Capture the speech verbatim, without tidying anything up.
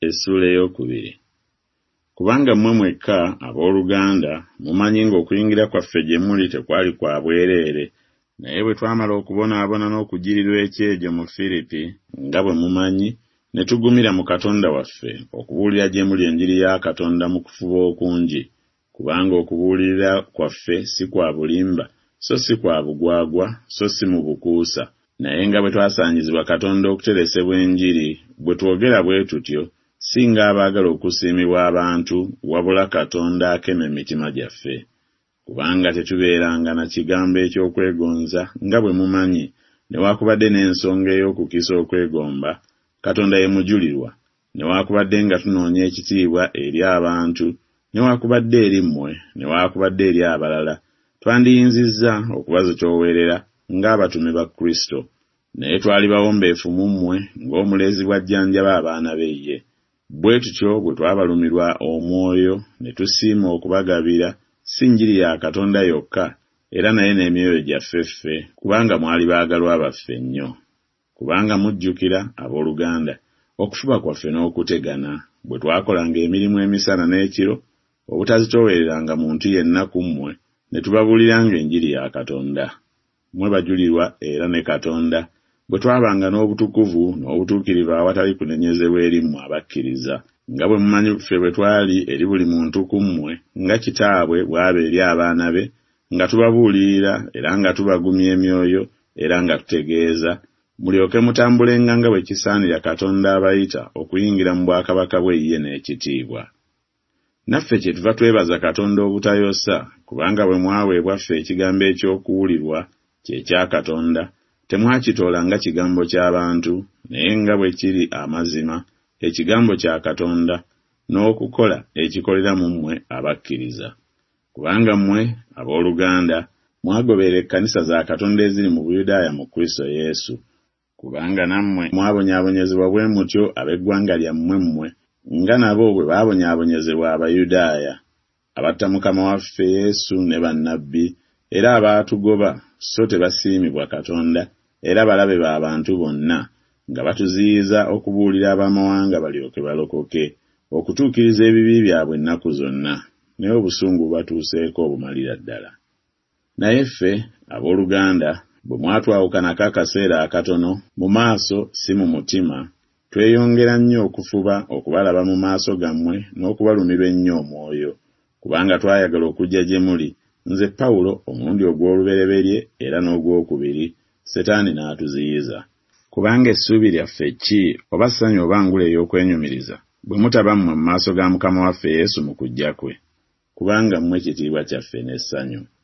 Essula ey'okubiri. Kubanga mmwe mwekka abooluganda mumanyi ng'okuyingira kwaffe gye muli tekwali kwa bwereere, naye bwe twamala okubonaabona n'okujjirirwa ekyejo mu Firipi nga bwe mumanyi, ne tugumira mu Katonda waffe okubuulira gye muli enjiri ya Katonda mu kufuba okungi, kubanga okubuulirira kwaffe si kwa bulimba, so si kwa bugwagwa, so si mu bukuusa, naye nga bwe twasaanyizibwa Katonda okuteresebwa enjiri, bwe twogera bwe tutyo, singa abaagala okusiimibwa abantu wabula Katonda akema emitima gyaffe. Kubanga tetubeeranga na kigambo eky'okwegonza nga bwe mumanyi, newaakubadde n'ensonga ey'okukisa okwegomba, Katonda ye mujulirwa, newaakubadde nga tunoonya ekitiibwa eri abantu, newaakubadde eri mmwe, newaakubadde eri abalala, twandiyinzizza okubazitoowerera ng'abatume ba Kristo, naye twali bawombeefu mu mmwe ng'omulezi bw'ajjanjaba abaana be ye. Bwe tutyo bwe twabalumirwa omwoyo ne tusiima okubagabira si njiri ya Katonda yokka, era naye n'emyoyo gyaffe ffe, kubanga mwali baagalwa baffe nnyo. Kubanga mujjukira, abooluganda, okufuba kwaffe n'okutegana, bwe twakolanga emirimu emisana n'ekiro, obutazitoowereranga muntu yenna ku mmwe, ne tubabuuliranga enjiri ya Katonda. Mmwe bajulirwa era ne Katonda, bwe twabanga n'obutukuvu n'obutuukirivu awatali kunenyezebwa eri mmwe abakkiriza, nga bwe mumanyi ffe bwe twali eri buli muntu ku mmwe, nga kitaabwe bw'aba eri abaana be, nga tubabuulirira era nga tubagumya emyoyo era nga tutegeeza, mulyoke mutambulenga nga bwe kisaanira Katonda abayita okuyingira mu bwakabaka bwe ye n'ekitiibwa. Naffe kyetuva twebaza Katonda obutayosa, kubanga bwe mwaweebwa ffe ekigambo eky'okuwulirwa kye kya Katonda, temwakitoola nga kigambo ky'abantu, naye nga bwe kiri amazima, ekigambo kya Katonda, n'okukola ekikolera mu mmwe abakkiriza. Kubanga mmwe, abooluganda, mwagobera ekkanisa za Katonda eziri mu Buyudaaya mu Kristo Yesu, kubanga nammwe mwabonyaabonyezebwa bwe mutyo ab'eggwanga lyammwe mmwe, nga nabo bwe baabonyaabonyezebwa Abayudaaya, abatta Mukama waffe Yesu ne bannabbi, era abaatugoba so tebasiimibwa Katonda, era balabe b'abantu bonna, nga batuziyiza okubuulira abamawanga balyoke balokoke, okutuukiriza ebibi byabwe ennaku zonna, naye obusungu batuuseeko obumalira ddala. Naye ffe, abooluganda, bwe mwatwawukanako akaseera akatono, mu maaso si mu mutima, tweyongera nnyo okufuba okubalaba mu maaso gammwe n'okubalumirwa ennyo omwoyo, kubanga twayagala okujja gye muli, nze Pawulo omulundi ogw'olubereberye era n'ogwokubiri, Setaani n'atuziyiza. Kubanga essuubi lyaffe ki oba ssanyu oba ngule ey'okwenyumiriza bwe mutaba mmwe mu maaso ga Mukama waffe Yesu mu kujja kwe, kubanga mmwe kitiibwa kyaffe n'essanyu.